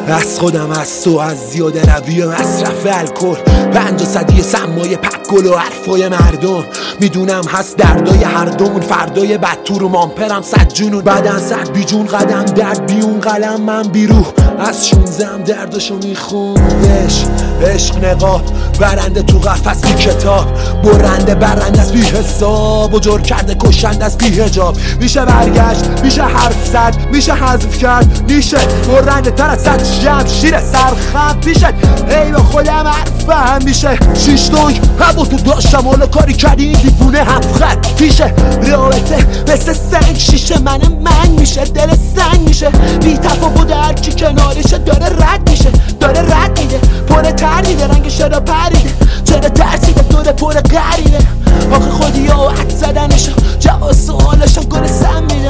از خودم، از تو، از زیاده روی مصرف الکل، 50 صدی سمای پکل و حرفای مردم. میدونم هست دردای هر دومون، فردای بد تو رو مامپرم 100 جنون، بدن 100 بیجون، قدم درد بیون، قلم من بیروح، از 16 دردشو میخوندش. عشق نقاب برنده تو قفس بی کتاب، برنده از بی حساب و جور کرده کشنده از بی حجاب. میشه برگشت، میشه حرف زد، میشه حذف کرد، میشه برنده تر از 100 شمشیر سرخم پیشت. ای با خودم حرفم میشه 6 دنگ همو تو داشتم، حالا کاری کردی این دیوونه 7 خط پیشه. رابطه مثل سنگ شیشه، من میشه دل سنگ میشه، بی تفاوت هرکی کنارشه داره رد میشه، داره رد میده، پر تردیده، رنگش را پریده، چرا ترسیده، دور پر غریبه. آخه خودی ها و حد زدنشو، جواب سوالشو گل سم میده.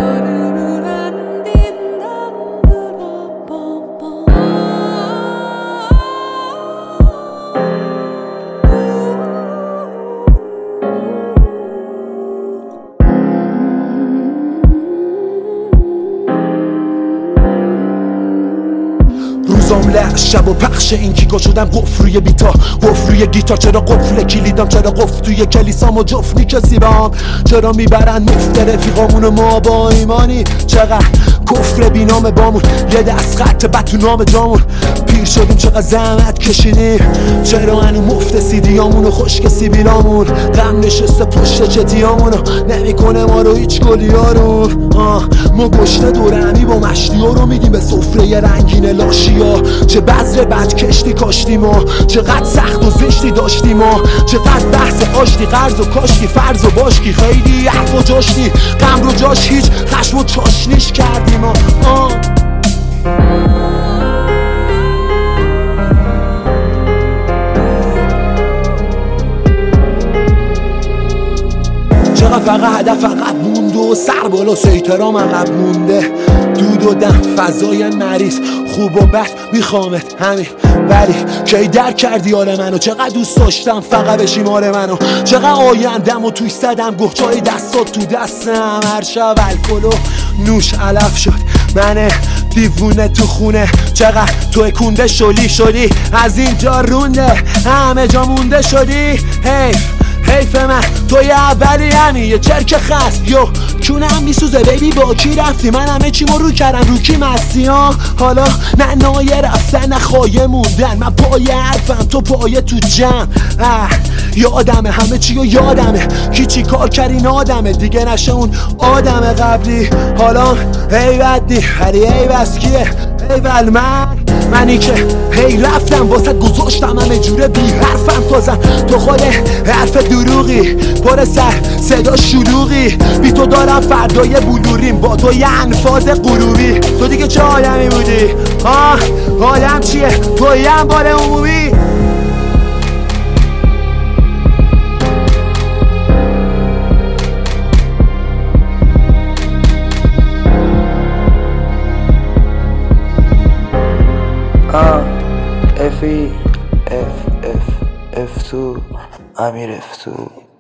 روزام شب و پخش این کیکا شدم قفل روی بیتا، قفل روی گیتار، چرا قفل کلیدم، چرا قفل توی کلیسام و جفت میکسی بام، چرا میبرن مفت رفیقامونو ما با ایمانی، چقدر کفر بینام بامون، یه دست خط بد تو نام جامون، پیر شدیم چقدر زحمت کشیدیم، چرا هنو مفت سیدیامونو خشک سیبیلامون، غم نشسته پشت چتیامونو نمیکنه ما رو هیچ گلیارون. ما گشته دور همی با مشتی ها رو میدیم به سفره رنگین لاشیا، چه بذر بد کشتی کاشتیم و چقدر سخت و زشتی داشتیم و چقدر بحث آشتی، قرض و کاشتی، فرض و باشکی، خیلی حرف و جاشتی، غم رو جاش هیچ، خشم و چاشنیش کردیم و چقدر فقط هدف عقب مونده و سر بالا سیطرام عقب مونده، دود و دم فضای مریض، خوب و بد میخوامت همین، ولی کی درک کردی حال منو، چقدر دوست داشتم فقط بشی مال منو، چقدر آیندم و توی زدم گهچای دستات تو دستم، هر شب الکل و نوش علف شد من دیوونه تو خونه، چقدر توی کنده شدی از اینجا رونده، همه جا مونده شدی، حیف من توی اولی همین یه چرک خست، یو چونم میسوزه بیبی با کی رفتی، من همه چیمو رو کردم رو کی مستی ها، حالا نه نایه رفتن نه خواهی موندن، من پای حرفم تو پای تو جمع، یادمه همه چی و یادمه کی چی کار کرد این آدمه دیگه نشه اون آدم قبلی، حالا ای بدی ولی ای بس کیه ای منی که هی رفتم واسه گذاشتم همه جوره بی حرفم تازم، تو خود حرف دروغی پر سر صدا شلوغی، بی تو دارم فردای بلوریم با تو یه انفاز غروبی، تو دیگه چه آدمی بودی؟ آدم چیه؟ تو یه انبار عمومی. F2 امیر F2